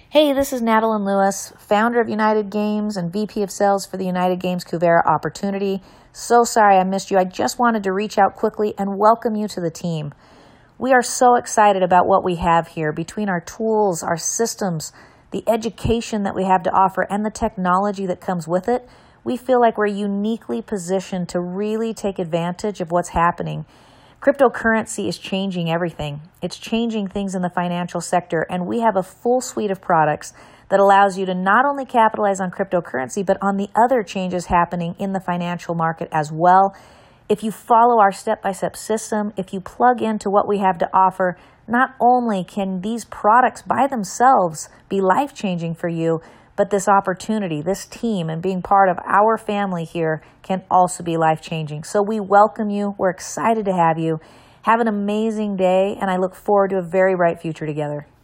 Hey, this is Natalie Lewis, founder of United Games and VP of Sales for the United Games Cuvera Opportunity. So sorry I missed you. I just wanted to reach out quickly and welcome you to the team. We are so excited about what we have here between our tools, our systems, the education that we have to offer, and the technology that comes with it. We feel like we're uniquely positioned to really take advantage of what's happening. Cryptocurrency is changing everything. It's changing things in the financial sector, and we have a full suite of products that allows you to not only capitalize on cryptocurrency, but on the other changes happening in the financial market as well. If you follow our step-by-step system, if you plug into what we have to offer, not only can these products by themselves be life-changing for you, but this opportunity, this team, and being part of our family here can also be life-changing. So we welcome you. We're excited to have you. Have an amazing day, and I look forward to a very bright future together.